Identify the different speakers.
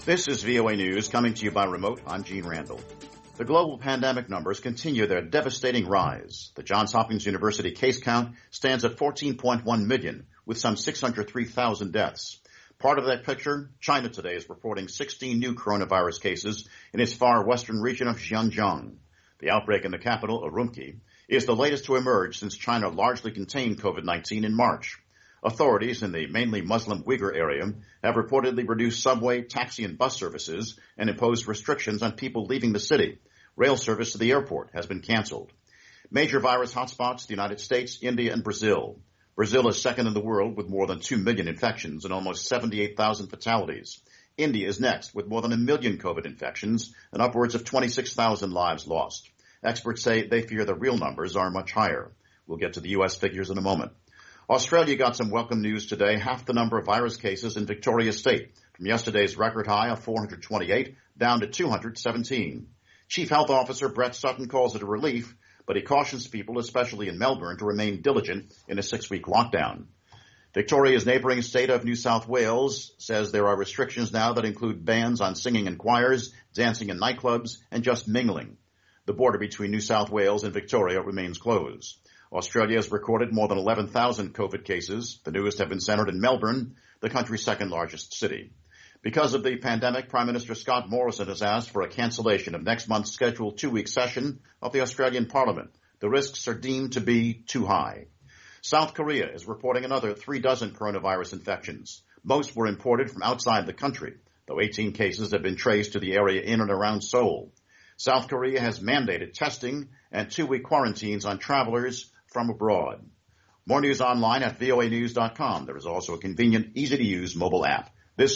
Speaker 1: This is VOA News coming to you by remote. I'm Gene Randall. The global pandemic numbers continue their devastating rise. The Johns Hopkins University case count stands at 14.1 million, with some 603,000 deaths. Part of that picture, China today is reporting 16 new coronavirus cases in its far western region of Xinjiang. The outbreak in the capital, Urumqi, is the latest to emerge since China largely contained COVID-19 in March. Authorities in the mainly Muslim Uyghur area have reportedly reduced subway, taxi, and bus services and imposed restrictions on people leaving the city. Rail service to the airport has been canceled. Major virus hotspots, the United States, India, and Brazil. Brazil is second in the world with more than 2 million infections and almost 78,000 fatalities. India is next with more than 1 million COVID infections and upwards of 26,000 lives lost. Experts say they fear the real numbers are much higher. We'll get to the U.S. figures in a moment. Australia got some welcome news today, half the number of virus cases in Victoria State, from yesterday's record high of 428 down to 217. Chief Health Officer Brett Sutton calls it a relief, but he cautions people, especially in Melbourne, to remain diligent in a 6-week lockdown. Victoria's neighboring state of New South Wales says there are restrictions now that include bans on singing in choirs, dancing in nightclubs, and just mingling. The border between New South Wales and Victoria remains closed. Australia has recorded more than 11,000 COVID cases. The newest have been centered in Melbourne, the country's second largest city. Because of the pandemic, Prime Minister Scott Morrison has asked for a cancellation of next month's scheduled 2-week session of the Australian Parliament. The risks are deemed to be too high. South Korea is reporting another 36 coronavirus infections. Most were imported from outside the country, though 18 cases have been traced to the area in and around Seoul. South Korea has mandated testing and 2-week quarantines on travelers from abroad. More news online at voanews.com. There is also a convenient, easy-to-use mobile app.